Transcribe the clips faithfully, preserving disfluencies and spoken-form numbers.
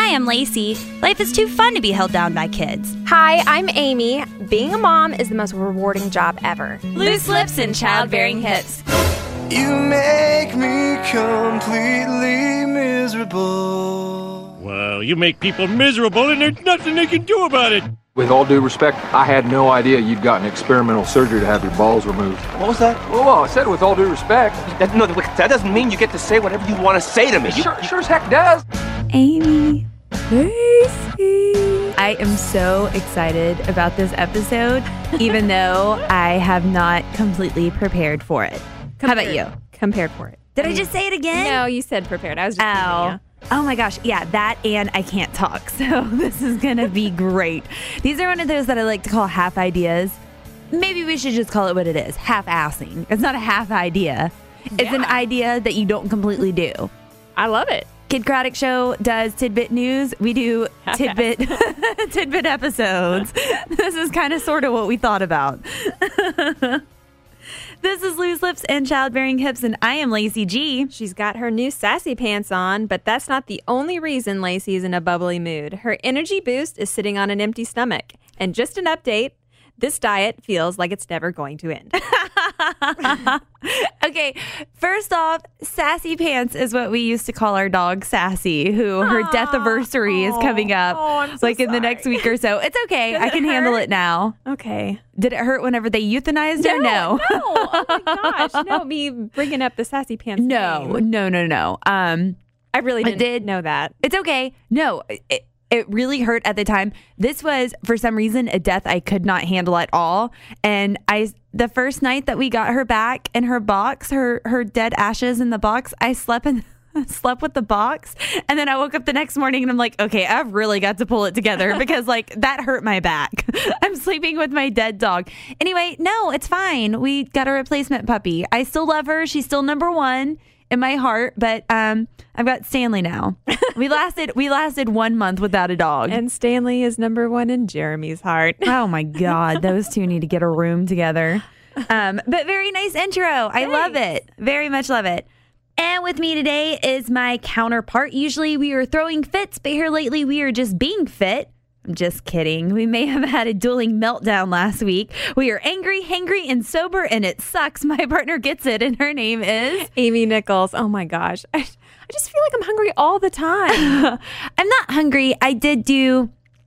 I'm Lacey. Life is too fun to be held down by kids. Hi, I'm Amy. Being a mom is the most rewarding job ever. Loose lips and childbearing hips. You make me completely miserable. Well, you make people miserable and there's nothing they can do about it. With all due respect, I had no idea you'd gotten experimental surgery to have your balls removed. What was that? Well, well I said with all due respect. That, no, that doesn't mean you get to say whatever you want to say to me. You, Sure, sure as heck does. Amy. Lacey. I am so excited about this episode, even though I have not completely prepared for it. How about you? Compared for it. Did I just say it again? No, you said prepared. I was just kidding Ow. you. Oh my gosh. Yeah, that and I can't talk. So this is going to be great. These are one of those that I like to call half ideas. Maybe we should just call it what it is. Half-assing. It's not a half idea. It's Yeah. an idea that you don't completely do. I love it. Kid Craddock Show does tidbit news. We do Half-ass. tidbit tidbit episodes. This is kind of sort of what we thought about. This is Loose Lips and Childbearing Hips, and I am Lacey G. She's got her new sassy pants on, but that's not the only reason Lacey is in a bubbly mood. Her energy boost is sitting on an empty stomach. And just an update, this diet feels like it's never going to end. Okay, first off, Sassy Pants is what we used to call our dog Sassy, who her death anniversary is coming up Oh, I'm so like in the sorry. next week or so. It's okay. Does I it can handle hurt? it now. Okay. Did it hurt whenever they euthanized her? No. No. Oh my gosh. No, me bringing up the sassy pants. No, name. no, no, no. Um, I really I didn't did- know that. It's okay. No, it, it really hurt at the time. This was, for some reason, a death I could not handle at all. And I, the first night that we got her back in her box, her her dead ashes in the box, I slept in. slept with the box, and then I woke up the next morning and I'm like, okay, I've really got to pull it together because like that hurt my back. I'm sleeping with my dead dog. Anyway, no, it's fine. We got a replacement puppy. I still love her. She's still number one in my heart, but um, I've got Stanley now. We lasted we lasted one month without a dog. And Stanley is number one in Jeremy's heart. Oh my God, those two need to get a room together. Um, but very nice intro. I love it. Very much love it. And with me today is my counterpart. Usually we are throwing fits, but here lately we are just being fit. I'm just kidding. We may have had a dueling meltdown last week. We are angry, hangry, and sober, and it sucks. My partner gets it, and her name is Amy Nichols. Oh my gosh. I, I just feel like I'm hungry all the time. I'm not hungry. I did do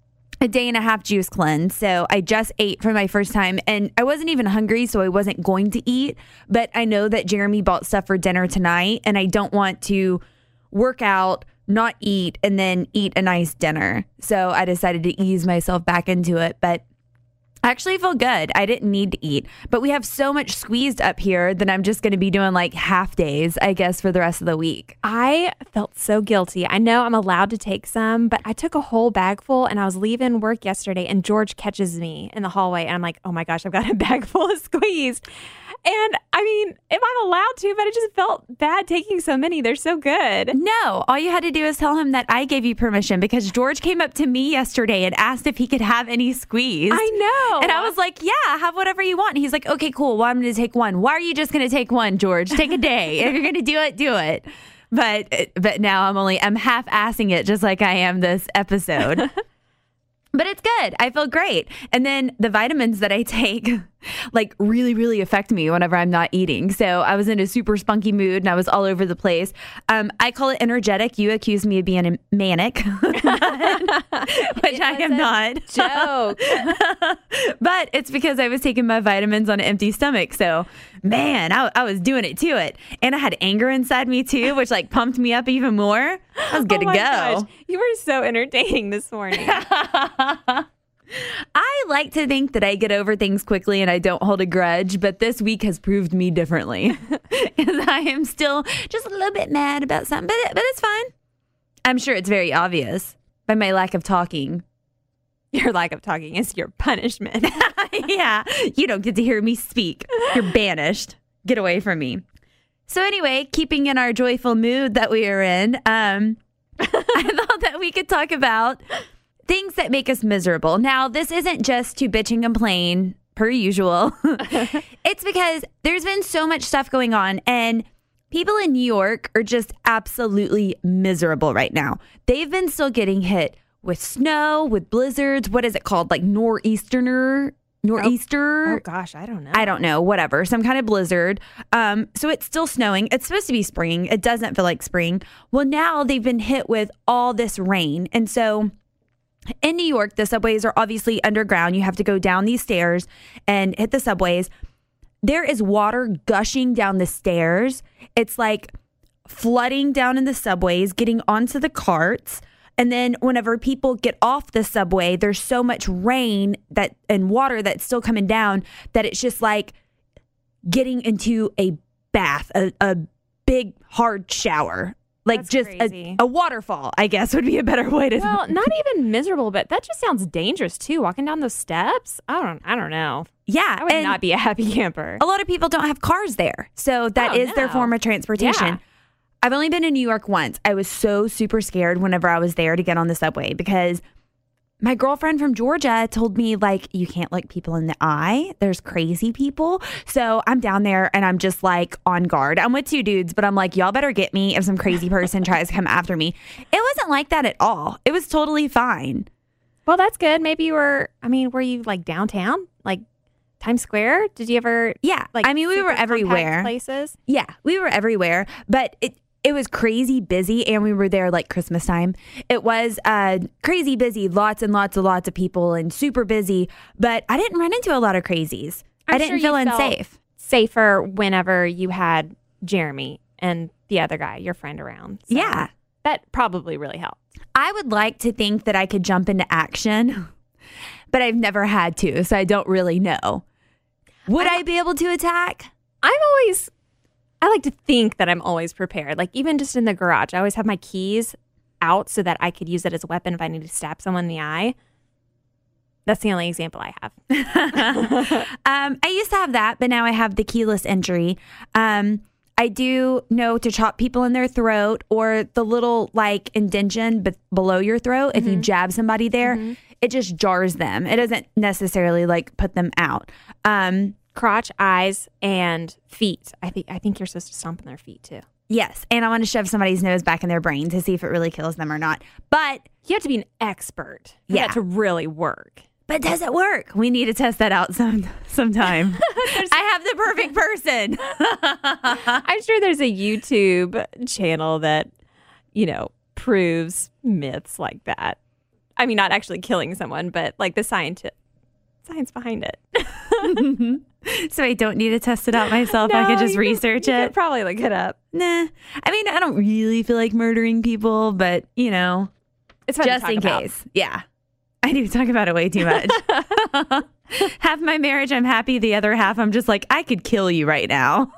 a day and a half juice cleanse. So I just ate for my first time and I wasn't even hungry, so I wasn't going to eat. But I know that Jeremy bought stuff for dinner tonight and I don't want to work out, not eat, and then eat a nice dinner. So I decided to ease myself back into it. But I actually feel good. I didn't need to eat, but we have so much squeezed up here that I'm just going to be doing like half days, I guess, for the rest of the week. I felt so guilty. I know I'm allowed to take some, but I took a whole bag full and I was leaving work yesterday and George catches me in the hallway and I'm like, oh my gosh, I've got a bag full of squeezed. And I mean, if I'm allowed to, but I just felt bad taking so many. They're so good. No, all you had to do is tell him that I gave you permission because George came up to me yesterday and asked if he could have any squeezed. I know. And I was like, yeah, have whatever you want. And he's like, okay, cool. Well, I'm going to take one. Why are you just going to take one, George? Take a day. If you're going to do it, do it. But but now I'm only, I'm half-assing it just like I am this episode. But it's good. I feel great. And then the vitamins that I take like really, really affect me whenever I'm not eating. So I was in a super spunky mood and I was all over the place. Um, I call it energetic. You accuse me of being manic, which I am not. Joke. But it's because I was taking my vitamins on an empty stomach. So man, I, I was doing it to it. And I had anger inside me too, which like pumped me up even more. I was good Oh to my go. gosh. You were so entertaining this morning. I like to think that I get over things quickly and I don't hold a grudge, but this week has proved me differently. Because I am still just a little bit mad about something, but, but it's fine. I'm sure it's very obvious by my lack of talking. Your lack of talking is your punishment. Yeah, you don't get to hear me speak. You're banished. Get away from me. So anyway, keeping in our joyful mood that we are in, um, I thought that we could talk about things that make us miserable. Now, this isn't just to bitch and complain per usual. It's because there's been so much stuff going on and People in New York are just absolutely miserable right now. They've been still getting hit with snow, with blizzards. What is it called? Like nor'easterner, nor'easter? Oh, oh gosh, I don't know. I don't know. Whatever. Some kind of blizzard. Um, so it's still snowing. It's supposed to be spring. It doesn't feel like spring. Well, now they've been hit with all this rain. And so in New York, the subways are obviously underground. You have to go down these stairs and hit the subways. There is water gushing down the stairs. It's like flooding down in the subways, getting onto the carts. And then whenever people get off the subway, there's so much rain that and water that's still coming down that it's just like getting into a bath, a, a big hard shower. Like That's just crazy. a, a waterfall, I guess would be a better way to. Well, not even miserable, but that just sounds dangerous too. Walking down those steps, I don't, I don't know. Yeah, I would and not be a happy camper. a lot of people don't have cars there, so that Oh, is their no. form of transportation. Yeah. I've only been in New York once. I was so super scared whenever I was there to get on the subway because my girlfriend from Georgia told me, like, you can't look people in the eye. There's crazy people. So I'm down there and I'm just like on guard. I'm with two dudes, but I'm like, y'all better get me if some crazy person tries to come after me. It wasn't like that at all. It was totally fine. Well, that's good. Maybe you were, I mean, were you like downtown? Like Times Square? Did you ever? Yeah. Like I mean, we super were compact everywhere. places? Yeah, we were everywhere, but it it was crazy busy, and we were there like Christmas time. It was uh, crazy busy, lots and lots and lots of people, and super busy. But I didn't run into a lot of crazies. I'm I didn't sure feel you felt unsafe. Safer whenever you had Jeremy and the other guy, your friend, around. So Yeah, that probably really helped. I would like to think that I could jump into action, but I've never had to, so I don't really know. Would I be able to attack? I'm always, I like to think that I'm always prepared. Like even just in the garage, I always have my keys out so that I could use it as a weapon if I need to stab someone in the eye. That's the only example I have. um, I used to have that, but now I have the keyless entry. Um, I do know to chop people in their throat or the little like indention but below your throat. If you jab somebody there, it just jars them. It doesn't necessarily like put them out. Um, Crotch, eyes, and feet. I think I think you're supposed to stomp on their feet too. yes, and I want to shove somebody's nose back in their brain to see if it really kills them or not. But You have to be an expert for Yeah. that to really work. but does it work? We need to test that out some sometime. I have the perfect person. I'm sure there's a YouTube channel that, you know, proves myths like that. I mean, not actually killing someone, but like the science science behind it. So I don't need to test it out myself. I No, could just you research you it. could probably look it up. Nah. I mean, I don't really feel like murdering people, but you know, It's fun to just talk in about. case. Yeah. I do talk about it way too much. Half my marriage, I'm happy. The other half, I'm just like, I could kill you right now.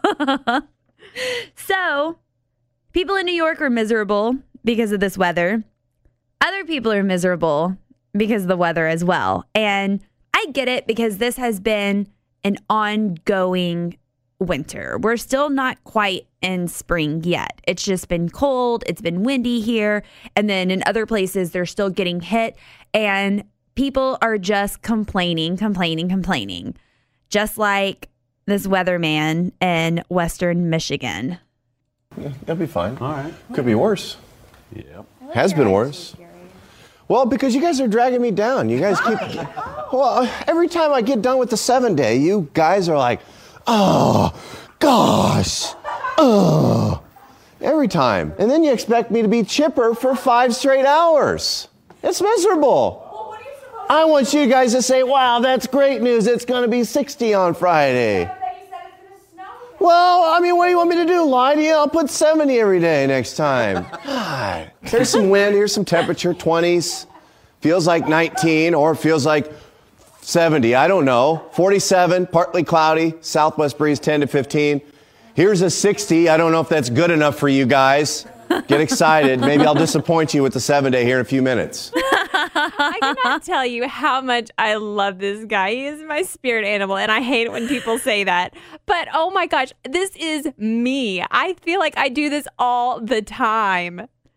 So, people in New York are miserable because of this weather. Other people are miserable because of the weather as well. And I get it because this has been an ongoing winter. We're still not quite in spring yet. It's just been cold. It's been windy here. And then in other places, they're still getting hit. And people are just complaining, complaining, complaining. Just like this weatherman in Western Michigan. Yeah, that'll be fine. All right. Could be worse. Yep. Has been worse. Well, because you guys are dragging me down. You guys keep. Well, every time I get done with the seven day, you guys are like, oh, gosh. Oh. Every time. And then you expect me to be chipper for five straight hours. It's miserable. I want you guys to say, wow, that's great news. It's going to be sixty on Friday. Well, I mean, what do you want me to do? Lie to you? I'll put seventy every day next time. God. Here's some wind. Here's some temperature, twenties. Feels like nineteen or feels like seventy. I don't know. forty-seven, partly cloudy. Southwest breeze ten to fifteen. Here's a sixty. I don't know if that's good enough for you guys. Get excited. Maybe I'll disappoint you with the seven day here in a few minutes. I cannot tell you how much I love this guy. He is my spirit animal, and I hate it when people say that. But oh my gosh, this is me. I feel like I do this all the time.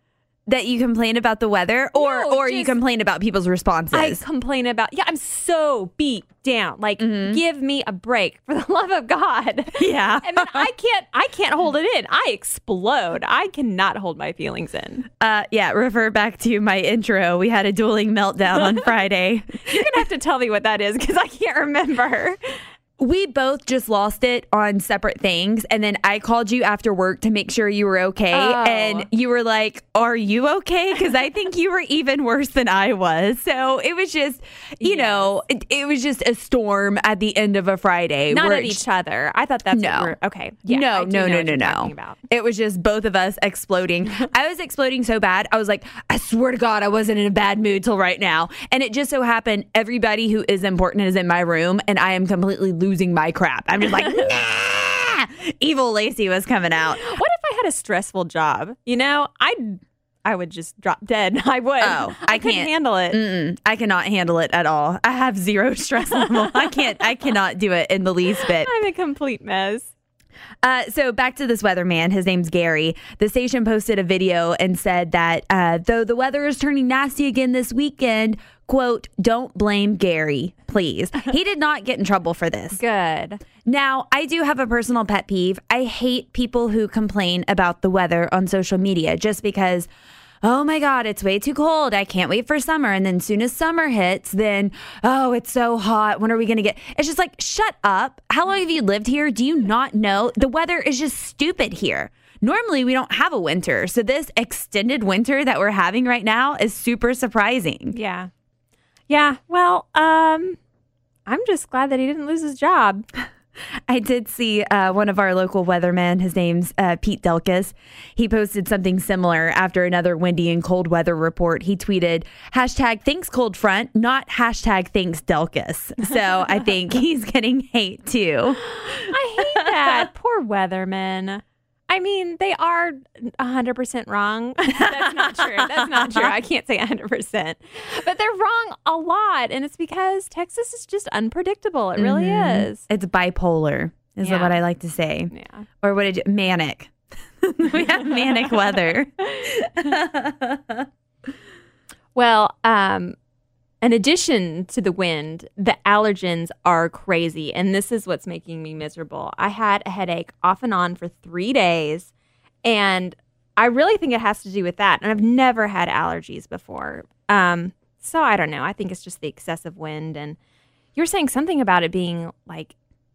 That you complain about the weather, or No, or you just- complain about people's responses? I complain about, yeah, I'm so beat down. Like, give me a break for the love of God. Yeah. And then I can't, I can't hold it in. I explode. I cannot hold my feelings in. Uh, yeah, refer back to my intro. We had a dueling meltdown on Friday. You're going to have to tell me what that is because I can't remember. We both just lost it on separate things. And then I called you after work to make sure you were okay. Oh. And you were like, are you okay? Because I think you were even worse than I was. So it was just, you Yes. know, it, it was just a storm at the end of a Friday. Not where at it each other. I thought that's No. what we're, okay. Yeah, no, I do no, know no, what no, you're no. talking about. It was just both of us exploding. I was exploding so bad. I was like, I swear to God, I wasn't in a bad mood till right now. And it just so happened everybody who is important is in my room and I am completely losing my crap. I'm just like, nah! Evil Lacey was coming out. What if I had a stressful job? You know, I'd, I would just drop dead. I would. Oh, I I couldn't can't. handle it. Mm-mm, I cannot handle it at all. I have zero stress level. I can't, I cannot do it in the least bit. I'm a complete mess. Uh, so back to this weatherman. His name's Gary. The station posted a video and said that uh, though the weather is turning nasty again this weekend, quote, don't blame Gary, please. He did not get in trouble for this. Good. Now, I do have a personal pet peeve. I hate people who complain about the weather on social media just because, oh my God, it's way too cold. I can't wait for summer. And then as soon as summer hits, then, oh, it's so hot. When are we going to get? It's just like, shut up. How long have you lived here? Do you not know? The weather is just stupid here. Normally, we don't have a winter. So this extended winter that we're having right now is super surprising. Yeah. Yeah. Well, um, I'm just glad that he didn't lose his job. I did see uh, one of our local weathermen, his name's uh, Pete Delkus. He posted something similar after another windy and cold weather report. He tweeted, hashtag thanks cold front, not hashtag thanks Delkus. So I think he's getting hate too. I hate that. Poor weathermen. I mean, they are one hundred percent wrong. That's not true. That's not true. I can't say one hundred percent. But they're wrong a lot. And it's because Texas is just unpredictable. It really Mhm. is. It's bipolar, is Yeah. what I like to say. Yeah. Or what did you, manic. We have manic weather. Well, um, in addition to the wind, the allergens are crazy. And this is what's making me miserable. I had a headache off and on for three days. And I really think it has to do with that. And I've never had allergies before. Um, so I don't know. I think it's just the excessive wind. And you're saying something about it being like,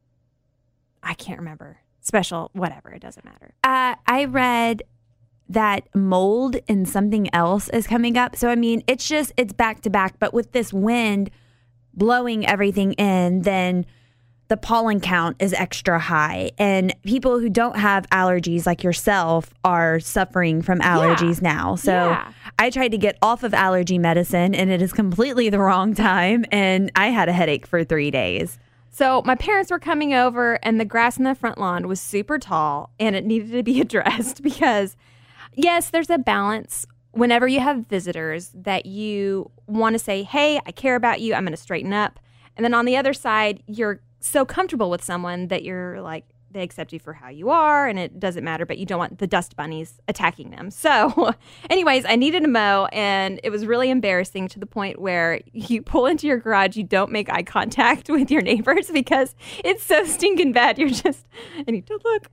I can't remember. Special, whatever. It doesn't matter. Uh, I read that mold and something else is coming up. So, I mean, it's just, it's back to back. But with this wind blowing everything in, then the pollen count is extra high. And people who don't have allergies like yourself are suffering from allergies now. So Yeah. I tried to get off of allergy medicine and it is completely the wrong time. And I had a headache for three days. So my parents were coming over and the grass in the front lawn was super tall and it needed to be addressed because, yes, there's a balance whenever you have visitors that you want to say, hey, I care about you. I'm going to straighten up. And then on the other side, you're so comfortable with someone that you're like, they accept you for how you are and it doesn't matter, but you don't want the dust bunnies attacking them. So anyways, I needed a mow and it was really embarrassing to the point where you pull into your garage, you don't make eye contact with your neighbors because it's so stinking bad. You're just, I need to look.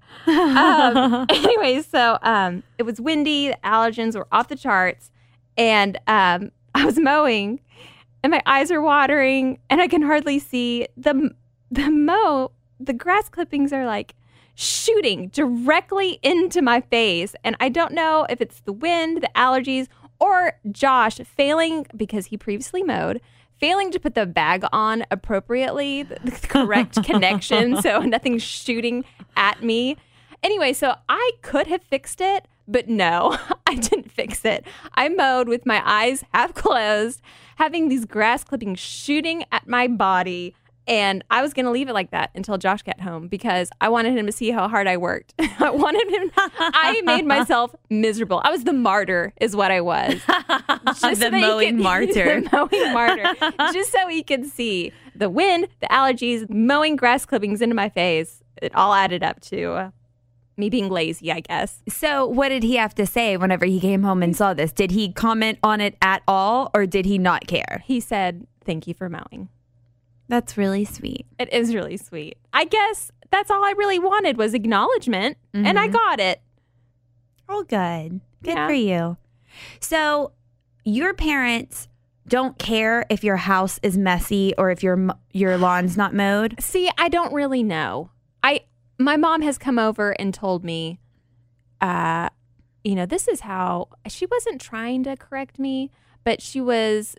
Um, anyways, so um, it was windy, the allergens were off the charts and um, I was mowing and my eyes are watering and I can hardly see the, the mow. The grass clippings are like shooting directly into my face. And I don't know if it's the wind, the allergies, or Josh failing, because he previously mowed, failing to put the bag on appropriately, the, the correct connection, so nothing's shooting at me. Anyway, so I could have fixed it, but no, I didn't fix it. I mowed with my eyes half closed, having these grass clippings shooting at my body. And I was going to leave it like that until Josh got home because I wanted him to see how hard I worked. I wanted him. I made myself miserable. I was the martyr is what I was. Just The so that he mowing could- martyr. The mowing martyr. Just so he could see the wind, the allergies, mowing grass clippings into my face. It all added up to uh, me being lazy, I guess. So what did he have to say whenever he came home and saw this? Did he comment on it at all, or did he not care? He said, thank you for mowing. That's really sweet. It is really sweet. I guess that's all I really wanted was acknowledgement, Mm-hmm. and I got it. Oh, good. Good Yeah. for you. So your parents don't care if your house is messy or if your m- your lawn's not mowed? See, I don't really know. I my mom has come over and told me, uh, you know, this is how she wasn't trying to correct me, but she was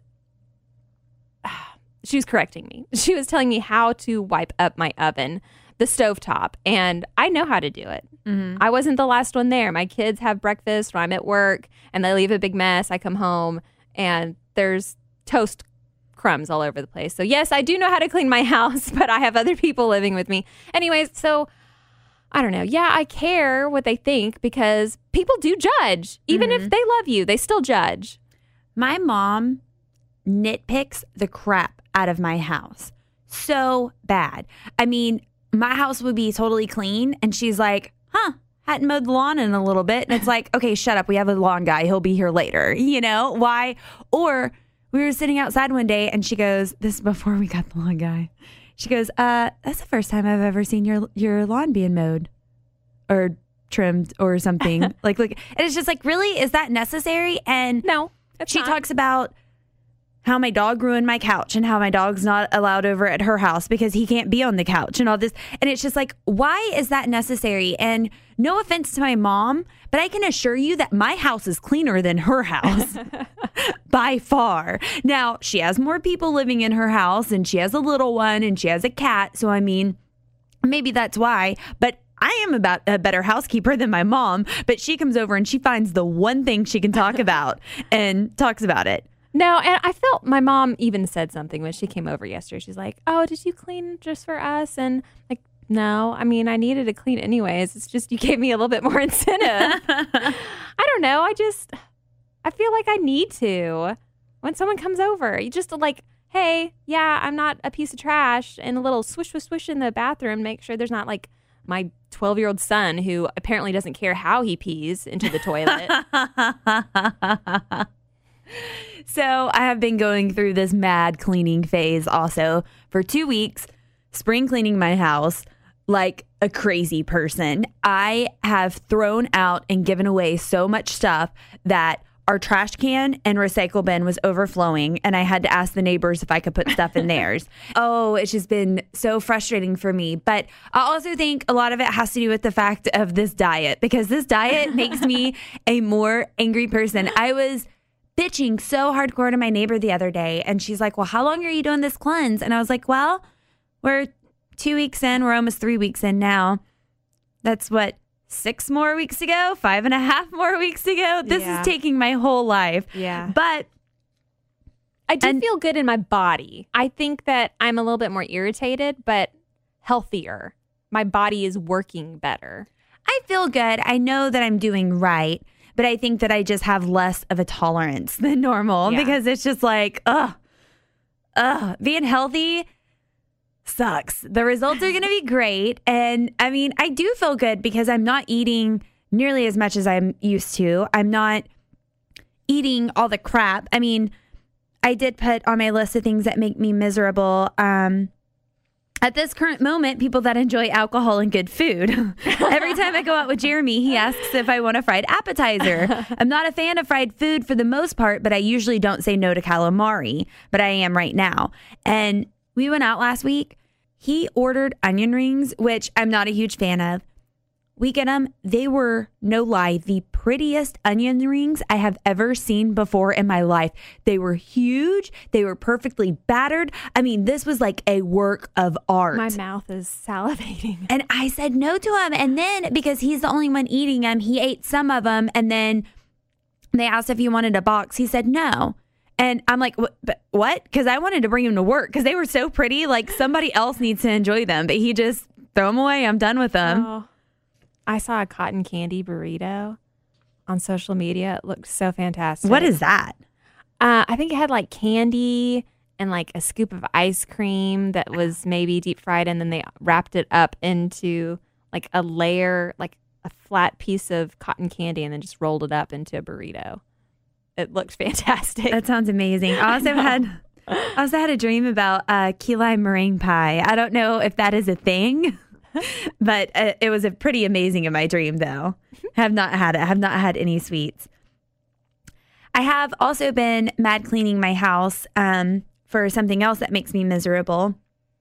she was correcting me. She was telling me how to wipe up my oven, the stovetop, and I know how to do it. Mm-hmm. I wasn't the last one there. My kids have breakfast when I'm at work and they leave a big mess. I come home and there's toast crumbs all over the place. So yes, I do know how to clean my house, but I have other people living with me. Anyways, so I don't know. Yeah, I care what they think because people do judge. Even Mm-hmm. if they love you, they still judge. My mom nitpicks the crap out of my house. So bad. I mean, my house would be totally clean and she's like, huh, hadn't mowed the lawn in a little bit. And it's like, okay, shut up. We have a lawn guy. He'll be here later. You know, why? Or we were sitting outside one day and she goes, this is before we got the lawn guy. She goes, uh, that's the first time I've ever seen your your lawn being mowed or trimmed or something. like, like, and it's just like, really? Is that necessary? And No, it's she not. talks about how my dog ruined my couch and how my dog's not allowed over at her house because he can't be on the couch and all this. And it's just like, why is that necessary? And no offense to my mom, but I can assure you that my house is cleaner than her house by far. Now, she has more people living in her house and she has a little one and she has a cat. So, I mean, maybe that's why. But I am about a better housekeeper than my mom. But she comes over and she finds the one thing she can talk about and talks about it. No, and I felt my mom even said something when she came over yesterday. She's like, oh, did you clean just for us? And like, no, I mean, I needed to clean anyways. It's just you gave me a little bit more incentive. I don't know. I just, I feel like I need to when someone comes over. You just like, hey, yeah, I'm not a piece of trash, and a little swish, swish, swish in the bathroom. Make sure there's not like my twelve-year-old son who apparently doesn't care how he pees into the toilet. So I have been going through this mad cleaning phase also for two weeks, spring cleaning my house like a crazy person. I have thrown out and given away so much stuff that our trash can and recycle bin was overflowing, and I had to ask the neighbors if I could put stuff in theirs. Oh, it's just been so frustrating for me. But I also think a lot of it has to do with the fact of this diet, because this diet makes me a more angry person. I was bitching so hardcore to my neighbor the other day, and she's like, well, how long are you doing this cleanse? And I was like, well, we're two weeks in. We're almost three weeks in now. That's what, six more weeks to go? Five and a half more weeks to go? This Yeah. is taking my whole life. Yeah. But I do And- feel good in my body. I think that I'm a little bit more irritated, but healthier. My body is working better. I feel good. I know that I'm doing right, but I think that I just have less of a tolerance than normal Yeah. because it's just like, ugh, ugh, being healthy sucks. The results are going to be great. And I mean, I do feel good because I'm not eating nearly as much as I'm used to. I'm not eating all the crap. I mean, I did put on my list of things that make me miserable. Um, At this current moment, people that enjoy alcohol and good food. Every time I go out with Jeremy, he asks if I want a fried appetizer. I'm not a fan of fried food for the most part, but I usually don't say no to calamari, but I am right now. And we went out last week. He ordered onion rings, which I'm not a huge fan of. We get them. They were, no lie, the prettiest onion rings I have ever seen before in my life. They were huge. They were perfectly battered. I mean, this was like a work of art. My mouth is salivating. And I said no to him. And then because he's the only one eating them, he ate some of them. And then they asked if he wanted a box. He said no. And I'm like, what? But what? Because I wanted to bring him to work because they were so pretty. Like somebody else needs to enjoy them. But he just throw them away. I'm done with them. Oh, I saw a cotton candy burrito on social media. It looked so fantastic. What is that? Uh, I think it had like candy and like a scoop of ice cream that was maybe deep fried, and then they wrapped it up into like a layer, like a flat piece of cotton candy and then just rolled it up into a burrito. It looked fantastic. That sounds amazing. I also I had I also had a dream about uh, key lime meringue pie. I don't know if that is a thing, but uh, it was a pretty amazing in my dream, though. Have not had it. I have not had any sweets. I have also been mad cleaning my house um, for something else that makes me miserable.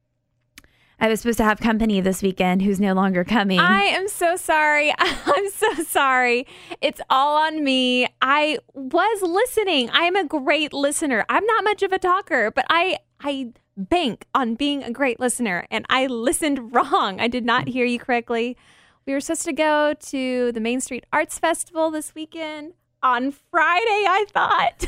I was supposed to have company this weekend who's no longer coming. I am so sorry. I'm so sorry. It's all on me. I was listening. I am a great listener. I'm not much of a talker, but I I bank on being a great listener, and I listened wrong. I did not hear you correctly. We were supposed to go to the Main Street Arts Festival this weekend. On Friday, I thought.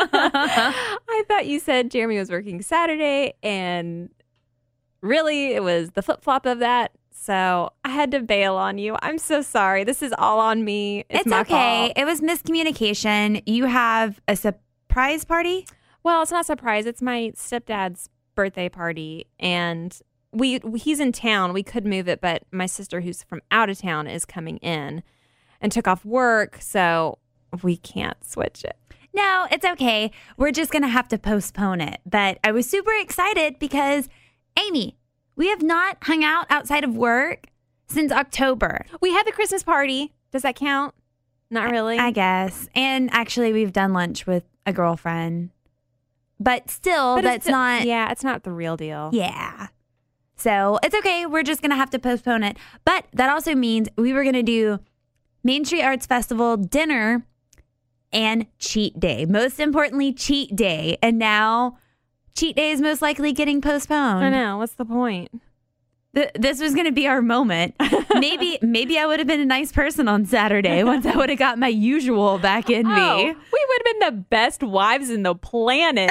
I thought you said Jeremy was working Saturday, and really, it was the flip-flop of that. So I had to bail on you. I'm so sorry. This is all on me. It's, it's my okay. fault. It was miscommunication. You have a surprise party? Well, it's not a surprise. It's my stepdad's birthday party, and we he's in town. We could move it, but my sister, who's from out of town, is coming in and took off work, so we can't switch it. No, it's okay. We're just going to have to postpone it. But I was super excited because, Amy, we have not hung out outside of work since October. We had the Christmas party. Does that count? Not really. I, I guess. And actually, we've done lunch with a girlfriend. But still, But it's that's still- not... Yeah, it's not the real deal. Yeah. So it's okay. We're just going to have to postpone it. But that also means we were going to do Main Street Arts Festival dinner and cheat day. Most importantly, cheat day. And now cheat day is most likely getting postponed. I know. What's the point? Th- this was going to be our moment. Maybe maybe I would have been a nice person on Saturday once I would have got my usual back in Oh, me. we would have been the best wives in the planet.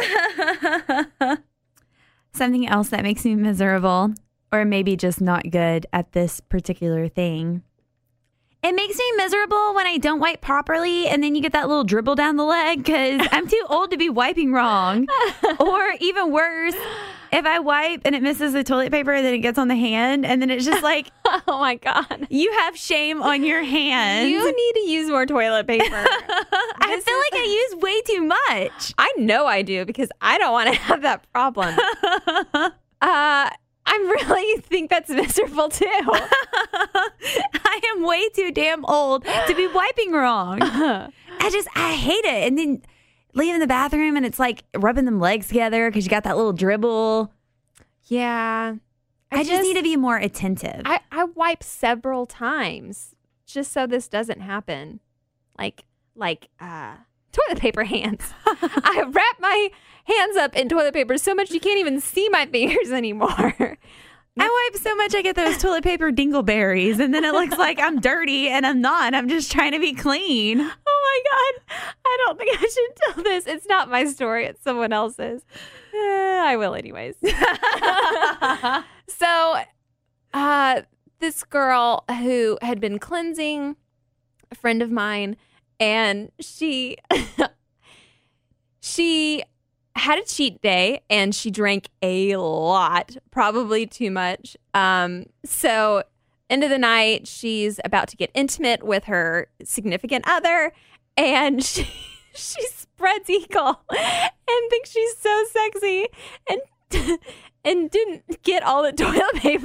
Something else that makes me miserable, or maybe just not good at this particular thing. It makes me miserable when I don't wipe properly and then you get that little dribble down the leg because I'm too old to be wiping wrong. Or even worse, if I wipe and it misses the toilet paper, then it gets on the hand and then it's just like, Oh my God. you have shame on your hands. You need to use more toilet paper. I feel like I use way too much. I know I do because I don't want to have that problem. uh, I really think that's miserable too. I am way too damn old to be wiping wrong. I just, I hate it. And then leaving the bathroom and it's like rubbing them legs together because you got that little dribble. Yeah. I, I just need to be more attentive. I, I wipe several times just so this doesn't happen. Like, like, uh, toilet paper hands. I wrap my hands up in toilet paper so much you can't even see my fingers anymore. I wipe so much I get those toilet paper dingleberries and then it looks like I'm dirty and I'm not. I'm just trying to be clean. Oh my God. I don't think I should tell this. It's not my story. It's someone else's. Uh, I will anyways. So uh, this girl who had been cleansing, a friend of mine, and she she had a cheat day and she drank a lot, probably too much. Um, so end of the night, she's about to get intimate with her significant other, and she she spreads eagle and thinks she's so sexy and and didn't get all the toilet paper.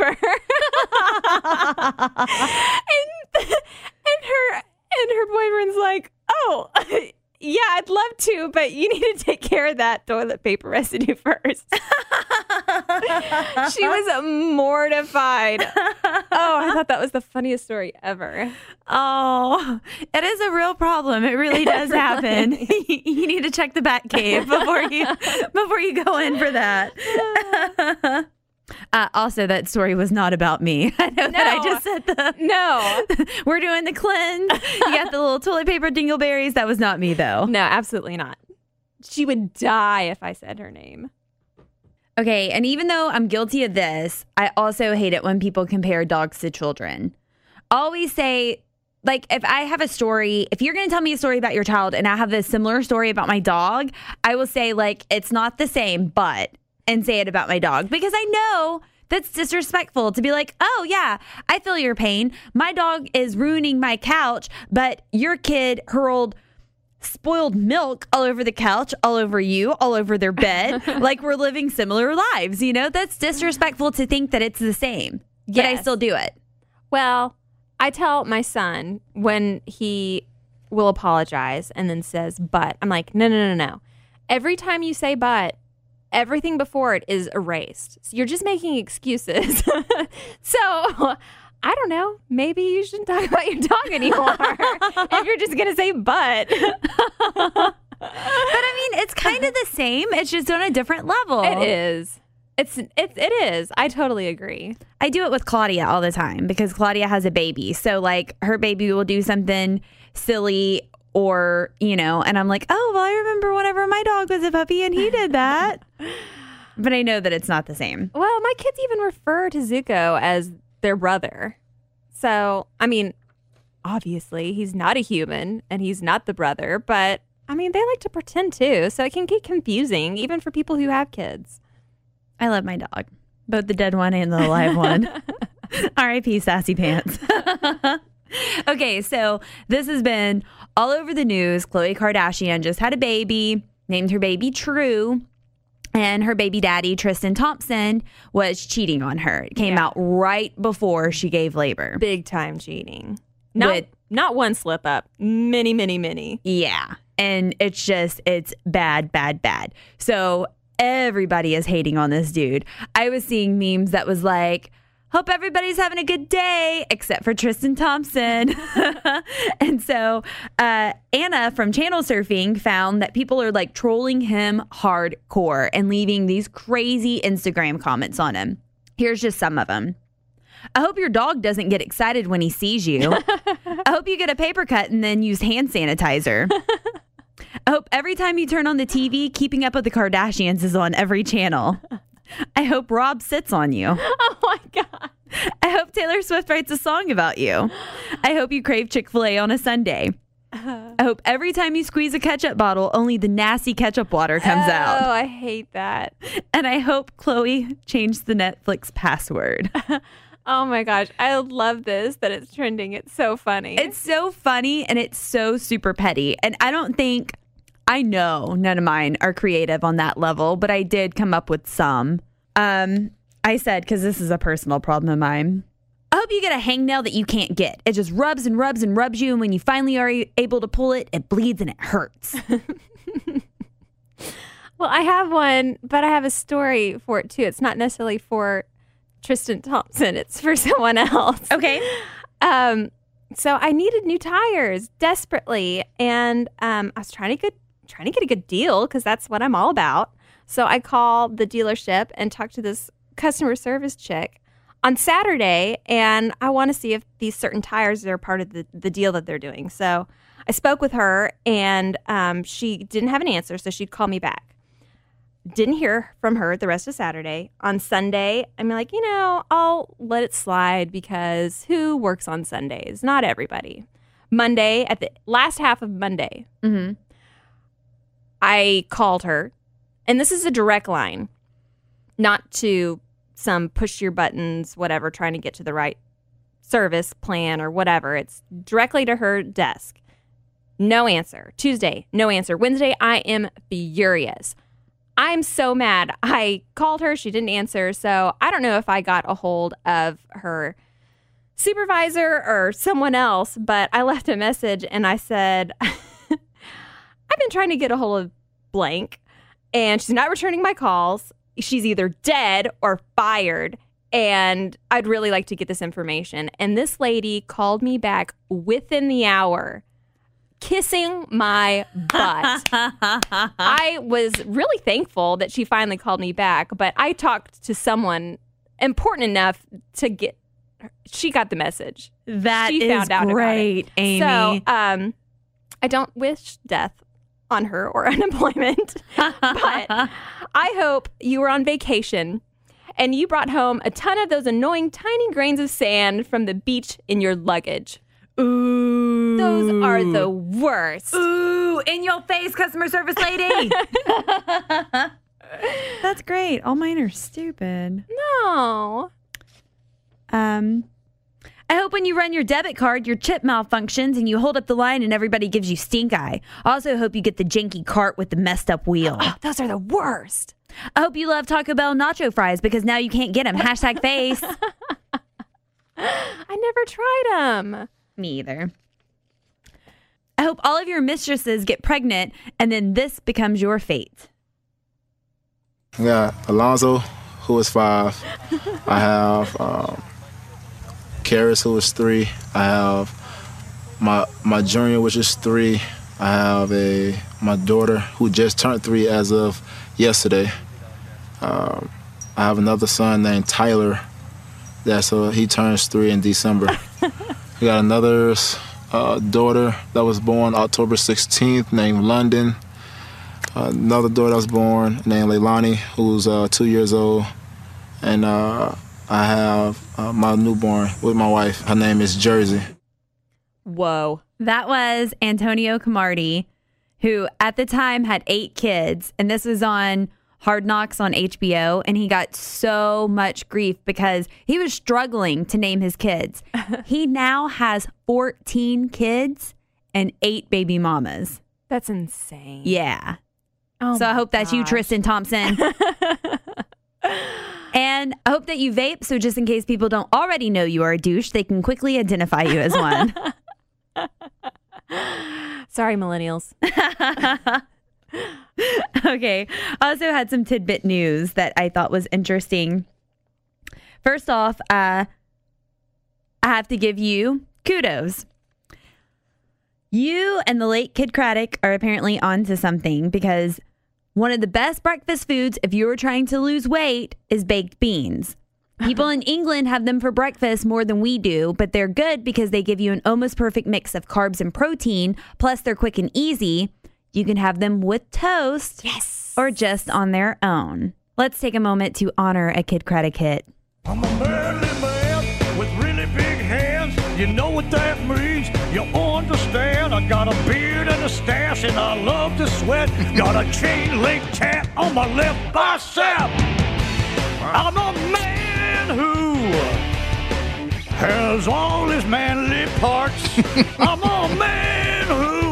and and her and her boyfriend's like, "Oh, yeah, I'd love to, but you need to take care of that toilet paper residue first." She was mortified. Oh, I thought that was the funniest story ever. Oh, it is a real problem. It really does happen. You need to check the bat cave before you before you go in for that. Uh, also, that story was not about me. I know No. that I just said the No. we're doing the cleanse. You got the little toilet paper dingleberries. That was not me, though. No, absolutely not. She would die if I said her name. Okay, and even though I'm guilty of this, I also hate it when people compare dogs to children. Always say, like, if I have a story, if you're going to tell me a story about your child and I have a similar story about my dog, I will say, like, it's not the same, but, and say it about my dog. Because I know That's disrespectful to be like, oh, yeah, I feel your pain. My dog is ruining my couch, but your kid hurled spoiled milk all over the couch, all over you, all over their bed, like we're living similar lives. You know, that's disrespectful to think that it's the same, but I Yes. still do it. Well, I tell my son when he will apologize and then says, but, I'm like, no, no, no, no. Every time you say but, everything before it is erased. So you're just making excuses. So I don't know. Maybe you shouldn't talk about your dog anymore if you're just going to say but. But I mean, it's kind of the same. It's just on a different level. It is. It's it, it is. I totally agree. I do it with Claudia all the time because Claudia has a baby. So like her baby will do something silly or, you know, and I'm like, oh, well, I remember whenever my dog was a puppy and he did that. But I know that it's not the same. Well, my kids even refer to Zuko as their brother. So, I mean, obviously he's not a human and he's not the brother, but I mean, they like to pretend too. So it can get confusing even for people who have kids. I love my dog, both the dead one and the alive one. R I P Sassy Pants. Okay, so this has been all over the news. Khloe Kardashian just had a baby, named her baby True, and her baby daddy, Tristan Thompson, was cheating on her. It came Yeah. out right before she gave labor. Big time cheating. Not, With- not one slip up. Many, many, many. Yeah, and it's just, it's bad, bad, bad. So everybody is hating on this dude. I was seeing memes that was like, hope everybody's having a good day, except for Tristan Thompson. And so uh, Anna from Channel Surfing found that people are like trolling him hardcore and leaving these crazy Instagram comments on him. Here's just some of them. I hope your dog doesn't get excited when he sees you. I hope you get a paper cut and then use hand sanitizer. I hope every time you turn on the T V, Keeping Up with the Kardashians is on every channel. I hope Rob sits on you. Oh my God. I hope Taylor Swift writes a song about you. I hope you crave Chick-fil-A on a Sunday. I hope every time you squeeze a ketchup bottle, only the nasty ketchup water comes Oh, out. I hate that. And I hope Khloe changed the Netflix password. Oh my gosh. I love this, that it's trending. It's so funny. It's so funny and it's so super petty. And I don't think, I know none of mine are creative on that level, but I did come up with some. Um, I said, because this is a personal problem of mine, I hope you get a hangnail that you can't get. It just rubs and rubs and rubs you. And when you finally are able to pull it, it bleeds and it hurts. Well, I have one, but I have a story for it too. It's not necessarily for Tristan Thompson. It's for someone else. Okay. Um, so I needed new tires desperately, and um, I was trying to get trying to get a good deal because that's what I'm all about. So I called the dealership and talked to this customer service chick on Saturday, and I want to see if these certain tires are part of the, the deal that they're doing. So I spoke with her, and um, she didn't have an answer, so she'd call me back. Didn't hear from her the rest of Saturday. On Sunday, I'm like, you know, I'll let it slide because who works on Sundays? Not everybody. Monday, at the last half of Monday, Mm-hmm. I called her, and this is a direct line, not to some push your buttons, whatever, trying to get to the right service plan or whatever. It's directly to her desk. No answer. Tuesday, no answer. Wednesday, I am furious. I'm so mad. I called her. She didn't answer. So I don't know if I got a hold of her supervisor or someone else, but I left a message and I said, I've been trying to get a hold of blank and she's not returning my calls. She's either dead or fired. And I'd really like to get this information. And this lady called me back within the hour, kissing my butt. I was really thankful that she finally called me back, but I talked to someone important enough to get, she got the message. That she is found out great, about it. Amy. So um, I don't wish death on her or unemployment, but I hope you were on vacation and you brought home a ton of those annoying tiny grains of sand from the beach in your luggage. Ooh. Those are the worst. Ooh, in your face, customer service lady. That's great. All mine are stupid. No. Um, I hope when you run your debit card, your chip malfunctions and you hold up the line and everybody gives you stink eye. I also hope you get the janky cart with the messed up wheel. Oh, those are the worst. I hope you love Taco Bell nacho fries because now you can't get them. Hashtag face. I never tried them. Me either. I hope all of your mistresses get pregnant and then this becomes your fate. I got Alonzo, who is five. I have um, Karis, who is three. I have my my junior, which is three. I have a my daughter, who just turned three as of yesterday. Um, I have another son named Tyler. That's uh, he turns three in December. We got another uh, daughter that was born October sixteenth, named London. Uh, another daughter that was born named Leilani, who's uh, two years old. And uh, I have uh, my newborn with my wife. Her name is Jersey. Whoa. That was Antonio Camardi, who at the time had eight kids. And this was on Hard Knocks on H B O. And he got so much grief because he was struggling to name his kids. He now has fourteen kids and eight baby mamas. That's insane. Yeah. Oh so I hope my that's you, gosh. Tristan Thompson. And I hope that you vape, so just in case people don't already know you are a douche, they can quickly identify you as one. Sorry, millennials. Okay. I also had some tidbit news that I thought was interesting. First off, uh, I have to give you kudos. You and the late Kid Craddock are apparently onto something because one of the best breakfast foods, if you were trying to lose weight, is baked beans. People in England have them for breakfast more than we do, but they're good because they give you an almost perfect mix of carbs and protein, plus they're quick and easy. You can have them with toast, yes, or just on their own. Let's take a moment to honor a Kid Craddock hit. I'm a manly man with really big hands. You know what that means. You understand. I got a beard and a stash, and I love to sweat. Got a chain link tat on my left bicep. I'm a man who has all his manly parts. I'm a man who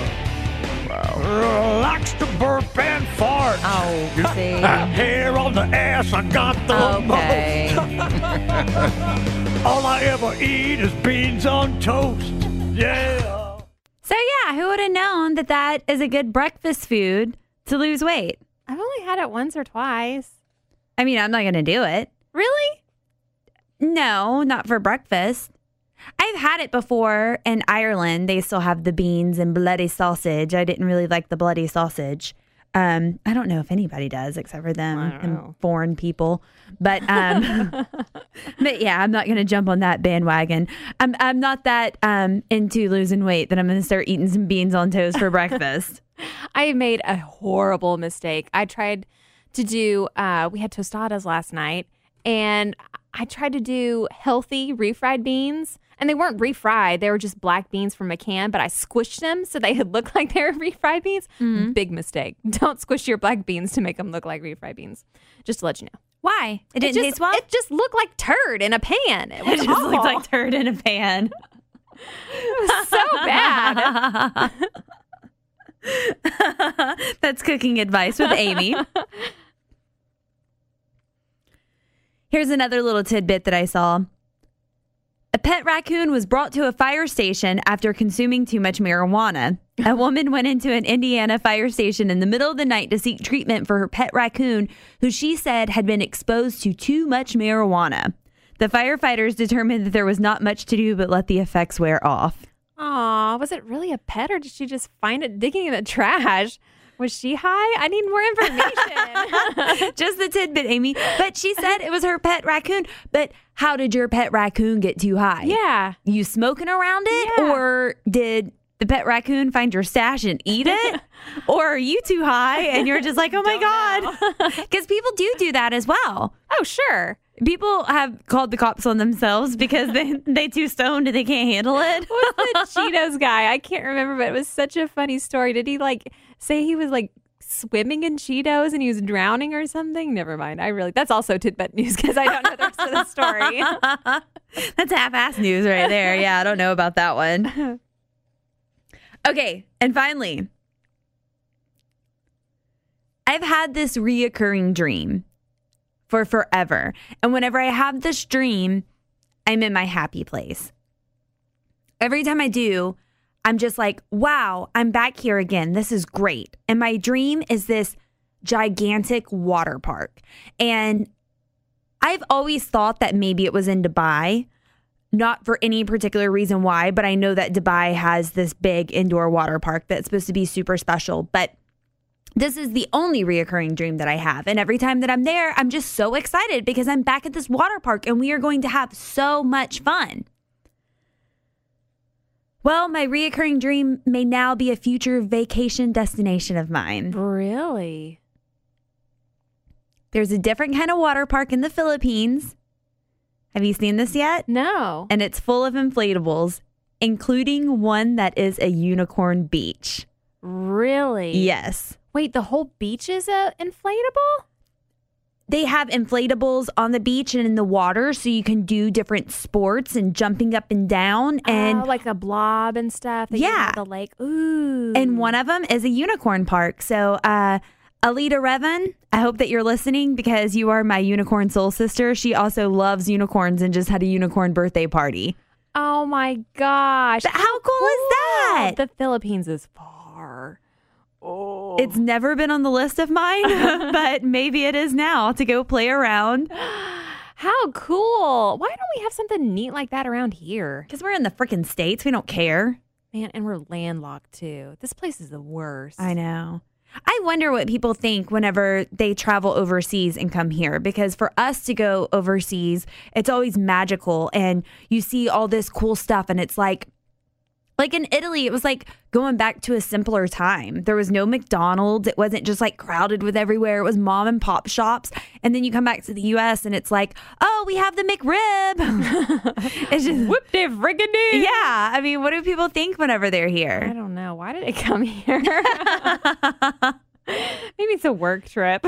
likes to burp and fart. Oh, you see. Hair on the ass, I got the Okay. most. All I ever eat is beans on toast. Yeah. So yeah, who would have known that that is a good breakfast food to lose weight? I've only had it once or twice. I mean, I'm not going to do it. Really? No, not for breakfast. I've had it before in Ireland. They still have the beans and bloody sausage. I didn't really like the bloody sausage. Um, I don't know if anybody does except for them and know. foreign people. But um, but yeah, I'm not going to jump on that bandwagon. I'm I'm not that um, into losing weight that I'm going to start eating some beans on toast for breakfast. I made a horrible mistake. I tried to do, uh, we had tostadas last night, and I tried to do healthy refried beans, and they weren't refried. They were just black beans from a can, but I squished them so they would look like they were refried beans. Mm-hmm. Big mistake. Don't squish your black beans to make them look like refried beans. Just to let you know. Why? It didn't it just, taste well? It just looked like turd in a pan. It was It just awful. looked like turd in a pan. It was so bad. That's cooking advice with Amy. Here's another little tidbit that I saw. A pet raccoon was brought to a fire station after consuming too much marijuana. A woman went into an Indiana fire station in the middle of the night to seek treatment for her pet raccoon, who she said had been exposed to too much marijuana. The firefighters determined that there was not much to do but let the effects wear off. Aw, was it really a pet, or did she just find it digging in the trash? Was she high? I need more information. Just the tidbit, Amy. But she said it was her pet raccoon. But how did your pet raccoon get too high? Yeah. You smoking around it? Yeah. Or did the pet raccoon find your stash and eat it? Or are you too high and you're just like, oh my God? Because people do do that as well. Oh, sure. People have called the cops on themselves because they they too stoned and they can't handle it. What's the Cheetos guy? I can't remember, but it was such a funny story. Did he like say he was like swimming in Cheetos and he was drowning or something. Never mind. I really, that's also tidbit news because I don't know the rest of the story. That's half-ass news right there. Yeah, I don't know about that one. Okay, and finally, I've had this reoccurring dream for forever. And whenever I have this dream, I'm in my happy place. Every time I do, I'm just like, wow, I'm back here again. This is great. And my dream is this gigantic water park. And I've always thought that maybe it was in Dubai, not for any particular reason why, but I know that Dubai has this big indoor water park that's supposed to be super special. But this is the only reoccurring dream that I have. And every time that I'm there, I'm just so excited because I'm back at this water park and we are going to have so much fun. Well, my reoccurring dream may now be a future vacation destination of mine. Really? There's a different kind of water park in the Philippines. Have you seen this yet? No. And it's full of inflatables, including one that is a unicorn beach. Really? Yes. Wait, the whole beach is a inflatable? They have inflatables on the beach and in the water, so you can do different sports and jumping up and down. And oh, like a blob and stuff. That yeah. You the lake. Ooh. And one of them is a unicorn park. So, uh, Alita Revan, I hope that you're listening because you are my unicorn soul sister. She also loves unicorns and just had a unicorn birthday party. Oh my gosh. How, How cool, cool is that? The Philippines is far. Oh. It's never been on the list of mine, but maybe it is now to go play around. How cool. Why don't we have something neat like that around here? Because we're in the freaking States. We don't care. Man, and we're landlocked too. This place is the worst. I know. I wonder what people think whenever they travel overseas and come here, because for us to go overseas, it's always magical and you see all this cool stuff and it's like, like in Italy, it was like going back to a simpler time. There was no McDonald's. It wasn't just like crowded with everywhere. It was mom and pop shops. And then you come back to the U S and it's like, oh, we have the McRib. It's just whoop de friggin' Yeah. I mean, what do people think whenever they're here? I don't know. Why did it come here? Maybe it's a work trip.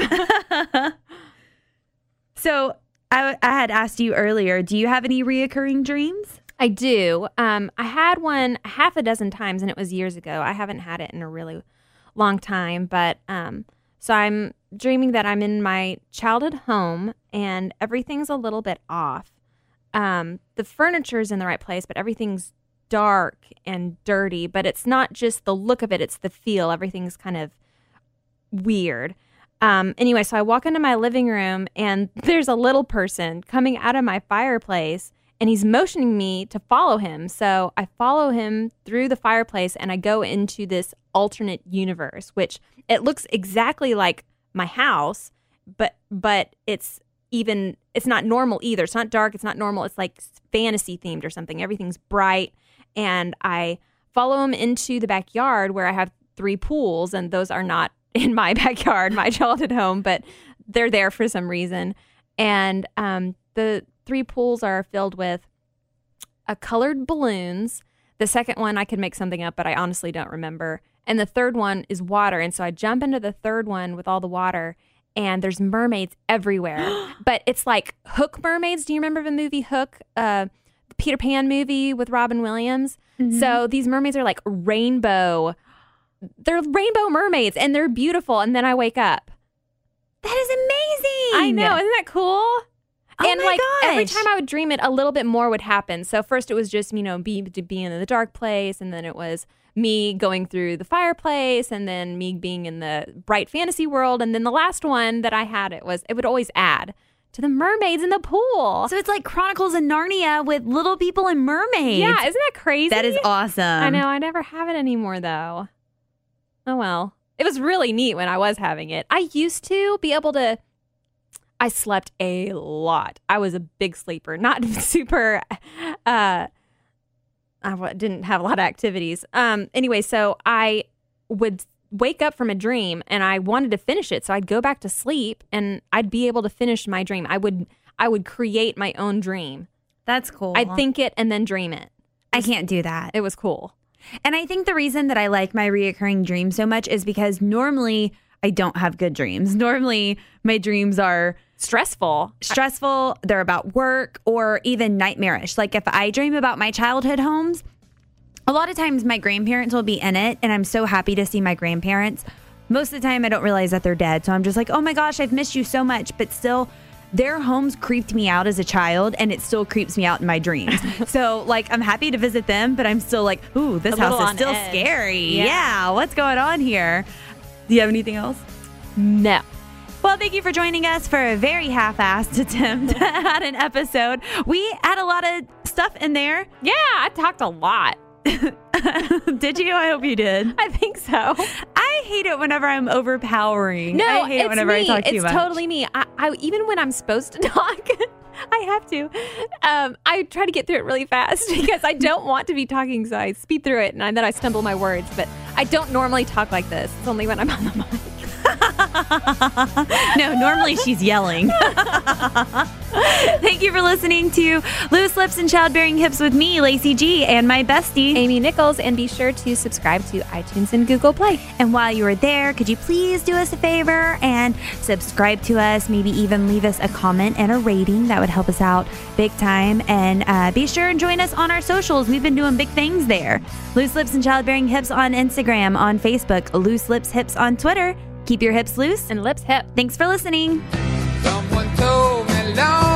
So I, I had asked you earlier, do you have any reoccurring dreams? I do. Um, I had one half a dozen times, and it was years ago. I haven't had it in a really long time, but um, so I'm dreaming that I'm in my childhood home, and everything's a little bit off. Um, the furniture's in the right place, but everything's dark and dirty. But it's not just the look of it; it's the feel. Everything's kind of weird. Um, anyway, so I walk into my living room, and there's a little person coming out of my fireplace. And he's motioning me to follow him. So I follow him through the fireplace and I go into this alternate universe, which it looks exactly like my house, but but it's even, it's not normal either. It's not dark. It's not normal. It's like fantasy themed or something. Everything's bright. And I follow him into the backyard where I have three pools, and those are not in my backyard, my childhood home, but they're there for some reason. And um, the three pools are filled with uh, colored balloons. The second one, I could make something up, but I honestly don't remember. And the third one is water. And so I jump into the third one with all the water, and there's mermaids everywhere. But it's like Hook mermaids. Do you remember the movie Hook? Uh, the Peter Pan movie with Robin Williams. Mm-hmm. So these mermaids are like rainbow. They're rainbow mermaids, and they're beautiful. And then I wake up. That is amazing. I know. Isn't that cool? Oh and my like gosh. Every time I would dream it, a little bit more would happen. So first it was just, you know, be, being in the dark place. And then it was me going through the fireplace, and then me being in the bright fantasy world. And then the last one that I had, it was, it would always add to the mermaids in the pool. So it's like Chronicles of Narnia with little people and mermaids. Yeah. Isn't that crazy? That is awesome. I know. I never have it anymore though. Oh, well, it was really neat when I was having it. I used to be able to, I slept a lot. I was a big sleeper, not super, uh, I didn't have a lot of activities. Um, anyway, so I would wake up from a dream and I wanted to finish it. So I'd go back to sleep and I'd be able to finish my dream. I would, I would create my own dream. That's cool. I'd think it and then dream it. I can't do that. It was cool. And I think the reason that I like my reoccurring dreams so much is because normally I don't have good dreams. Normally, my dreams are Stressful. stressful, they're about work, or even nightmarish. Like if I dream about my childhood homes, a lot of times my grandparents will be in it, and I'm so happy to see my grandparents. Most of the time, I don't realize that they're dead. So I'm just like, oh my gosh, I've missed you so much. But still, their homes creeped me out as a child, and it still creeps me out in my dreams. So, like, I'm happy to visit them, but I'm still like, ooh, this A little house is on still edge. scary. Yeah. Yeah, what's going on here? Do you have anything else? No. Well, thank you for joining us for a very half-assed attempt at an episode. We had a lot of stuff in there. Yeah, I talked a lot. Did you? I hope you did. I think so. I hate it whenever I'm overpowering. No, I hate it's it whenever me. I talk too it's much. totally me. I, I even when I'm supposed to talk, I have to. Um, I try to get through it really fast because I don't want to be talking, so I speed through it and I, then I stumble my words. But I don't normally talk like this. It's only when I'm on the mic. No, normally she's yelling. Thank you for listening to Loose Lips and Childbearing Hips with me, Lacey G, and my bestie, Amy Nichols, and be sure to subscribe to iTunes and Google Play. And while you are there, could you please do us a favor and subscribe to us? Maybe even leave us a comment and a rating. That would help us out big time. And uh, be sure and join us on our socials. We've been doing big things there. Loose Lips and Childbearing Hips on Instagram, on Facebook, Loose Lips Hips on Twitter. Keep your hips loose And lips hip. Thanks for listening. Someone told me long